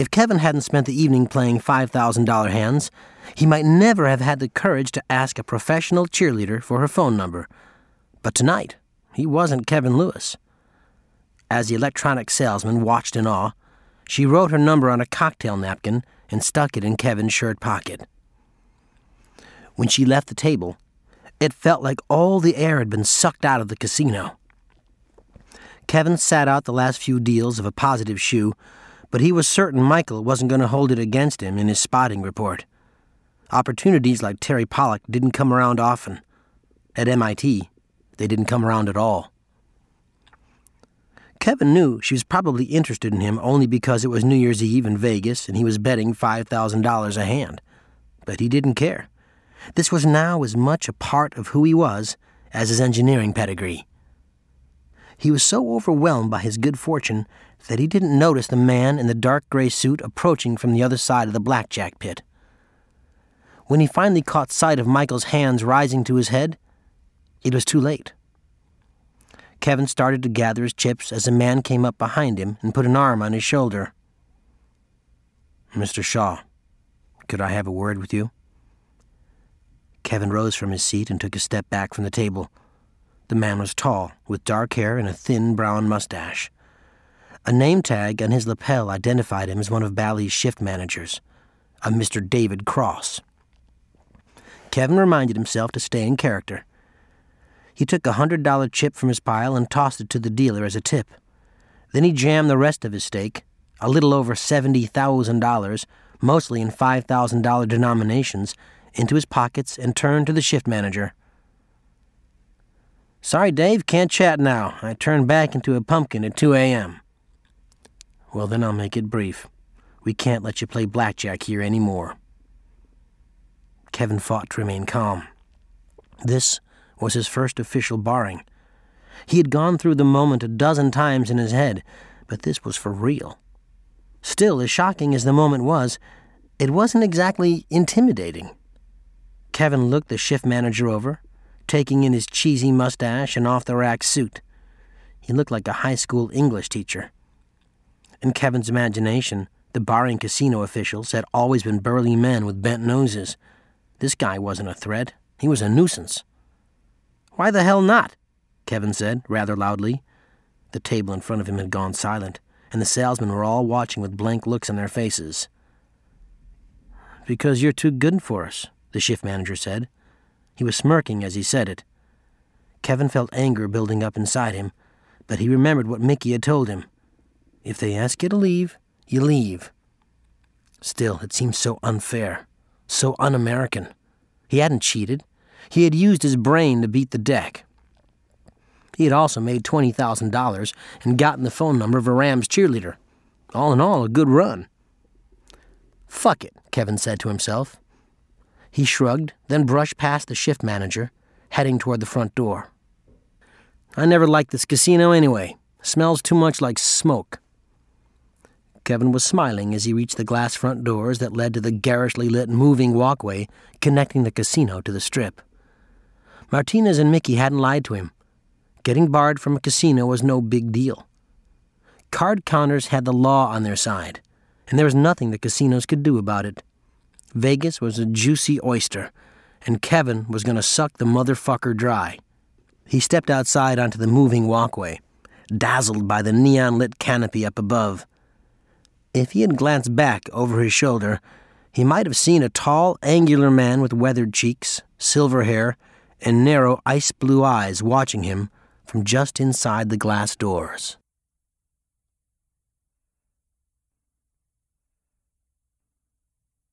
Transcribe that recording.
If Kevin hadn't spent the evening playing $5,000 hands, he might never have had the courage to ask a professional cheerleader for her phone number. But tonight, he wasn't Kevin Lewis. As the electronic salesman watched in awe, she wrote her number on a cocktail napkin and stuck it in Kevin's shirt pocket. When she left the table, it felt like all the air had been sucked out of the casino. Kevin sat out the last few deals of a positive shoe, but he was certain Michael wasn't going to hold it against him in his spotting report. Opportunities like Terry Pollock didn't come around often. At MIT, they didn't come around at all. Kevin knew she was probably interested in him only because it was New Year's Eve in Vegas and he was betting $5,000 a hand. But he didn't care. This was now as much a part of who he was as his engineering pedigree. He was so overwhelmed by his good fortune that he didn't notice the man in the dark gray suit approaching from the other side of the blackjack pit. When he finally caught sight of Michael's hands rising to his head, it was too late. Kevin started to gather his chips as a man came up behind him and put an arm on his shoulder. "Mr. Shaw, could I have a word with you?" Kevin rose from his seat and took a step back from the table. The man was tall, with dark hair and a thin brown mustache. A name tag on his lapel identified him as one of Bally's shift managers, a Mr. David Cross. Kevin reminded himself to stay in character. He took a $100 chip from his pile and tossed it to the dealer as a tip. Then he jammed the rest of his stake, a little over $70,000, mostly in $5,000 denominations, into his pockets and turned to the shift manager. "Sorry, Dave, can't chat now. I turned back into a pumpkin at 2 a.m. "Well, then I'll make it brief. We can't let you play blackjack here anymore." Kevin fought to remain calm. This was his first official barring. He had gone through the moment a dozen times in his head, but this was for real. Still, as shocking as the moment was, it wasn't exactly intimidating. Kevin looked the shift manager over, taking in his cheesy mustache and off-the-rack suit. He looked like a high school English teacher. In Kevin's imagination, the barring casino officials had always been burly men with bent noses. This guy wasn't a threat. He was a nuisance. "Why the hell not?" Kevin said, rather loudly. The table in front of him had gone silent, and the salesmen were all watching with blank looks on their faces. "Because you're too good for us," the shift manager said. He was smirking as he said it. Kevin felt anger building up inside him, but he remembered what Mickey had told him. If they ask you to leave, you leave. Still, it seemed so unfair, so un-American. He hadn't cheated. He had used his brain to beat the deck. He had also made $20,000 and gotten the phone number of a Rams cheerleader. All in all, a good run. "Fuck it," Kevin said to himself. He shrugged, then brushed past the shift manager, heading toward the front door. "I never liked this casino anyway. Smells too much like smoke." Kevin was smiling as he reached the glass front doors that led to the garishly lit moving walkway connecting the casino to the Strip. Martinez and Mickey hadn't lied to him. Getting barred from a casino was no big deal. Card counters had the law on their side, and there was nothing the casinos could do about it. Vegas was a juicy oyster, and Kevin was going to suck the motherfucker dry. He stepped outside onto the moving walkway, dazzled by the neon-lit canopy up above. If he had glanced back over his shoulder, he might have seen a tall, angular man with weathered cheeks, silver hair, and narrow ice-blue eyes watching him from just inside the glass doors.